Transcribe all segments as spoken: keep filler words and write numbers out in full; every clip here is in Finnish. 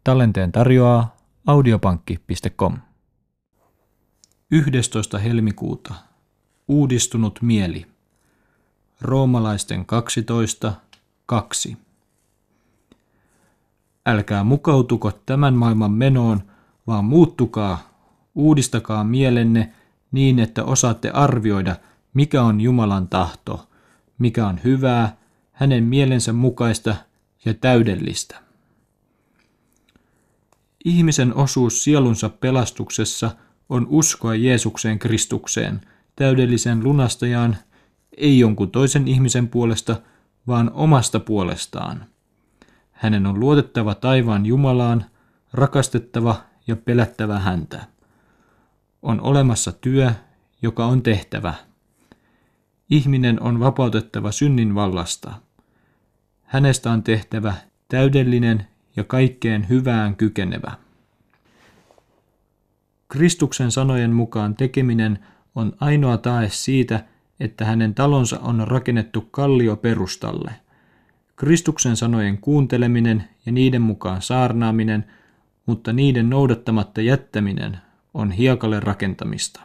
Tallenteen tarjoaa audiopankki piste com. yhdestoista helmikuuta. Uudistunut mieli. Roomalaisten kaksitoista kaksi. Älkää mukautuko tämän maailman menoon, vaan muuttukaa, uudistakaa mielenne niin, että osaatte arvioida, mikä on Jumalan tahto, mikä on hyvää, hänen mielensä mukaista ja täydellistä. Ihmisen osuus sielunsa pelastuksessa on uskoa Jeesukseen Kristukseen, täydellisen lunastajaan, ei jonkun toisen ihmisen puolesta, vaan omasta puolestaan. Hänen on luotettava taivaan Jumalaan, rakastettava ja pelättävä häntä. On olemassa työ, joka on tehtävä. Ihminen on vapautettava synnin vallasta. Hänestä on tehtävä täydellinen ja kaikkeen hyvään kykenevä. Kristuksen sanojen mukaan tekeminen on ainoa tae siitä, että hänen talonsa on rakennettu kallioperustalle. Kristuksen sanojen kuunteleminen ja niiden mukaan saarnaaminen, mutta niiden noudattamatta jättäminen on hiekalle rakentamista.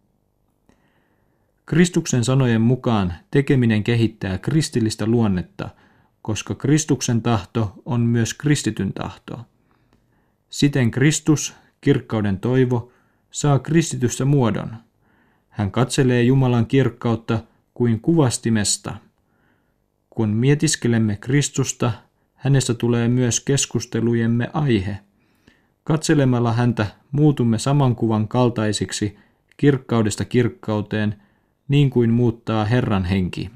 Kristuksen sanojen mukaan tekeminen kehittää kristillistä luonnetta, koska Kristuksen tahto on myös kristityn tahto. Siten Kristus, kirkkauden toivo, saa kristityssä muodon. Hän katselee Jumalan kirkkautta kuin kuvastimesta. Kun mietiskelemme Kristusta, hänestä tulee myös keskustelujemme aihe. Katselemalla häntä muutumme saman kuvan kaltaisiksi kirkkaudesta kirkkauteen, niin kuin muuttaa Herran henki.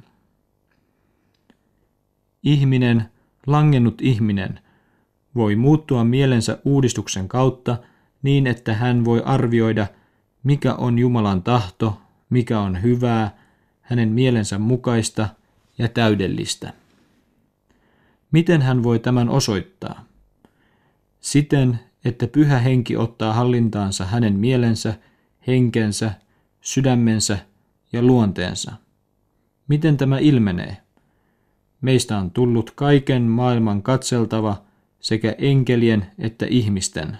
Ihminen, langennut ihminen, voi muuttua mielensä uudistuksen kautta niin, että hän voi arvioida, mikä on Jumalan tahto, mikä on hyvää, hänen mielensä mukaista ja täydellistä. Miten hän voi tämän osoittaa? Siten, että Pyhä Henki ottaa hallintaansa hänen mielensä, henkensä, sydämensä ja luonteensa. Miten tämä ilmenee? Meistä on tullut kaiken maailman katseltava, sekä enkelien että ihmisten.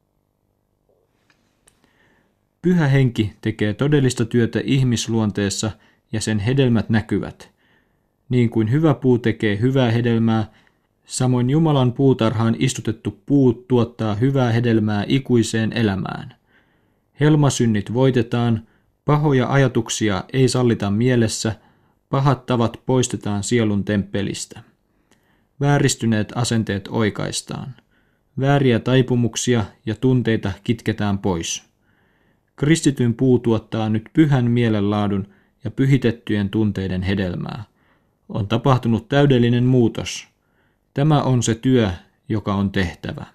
Pyhä Henki tekee todellista työtä ihmisluonteessa ja sen hedelmät näkyvät. Niin kuin hyvä puu tekee hyvää hedelmää, samoin Jumalan puutarhaan istutettu puu tuottaa hyvää hedelmää ikuiseen elämään. Helmasynnit voitetaan, pahoja ajatuksia ei sallita mielessä, pahat tavat poistetaan sielun temppelistä. Vääristyneet asenteet oikaistaan. Vääriä taipumuksia ja tunteita kitketään pois. Kristityn puu tuottaa nyt pyhän mielenlaadun ja pyhitettyjen tunteiden hedelmää. On tapahtunut täydellinen muutos. Tämä on se työ, joka on tehtävä.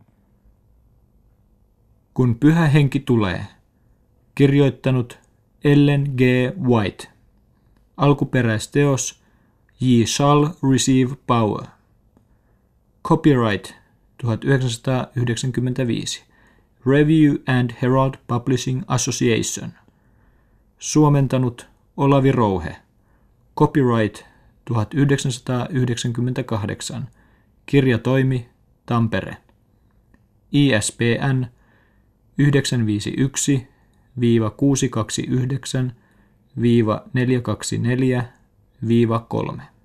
Kun Pyhä Henki tulee. Kirjoittanut Ellen G. White. Alkuperäisteos Ye shall receive power. Copyright tuhatyhdeksänsataayhdeksänkymmentäviisi. Review and Herald Publishing Association. Suomentanut Olavi Rouhe. Copyright tuhatyhdeksänsataayhdeksänkymmentäkahdeksan. Kirjatoimi Tampere. I S B N yhdeksän viisi yksi kuusi kaksi yhdeksän neljä kaksi neljä kolme.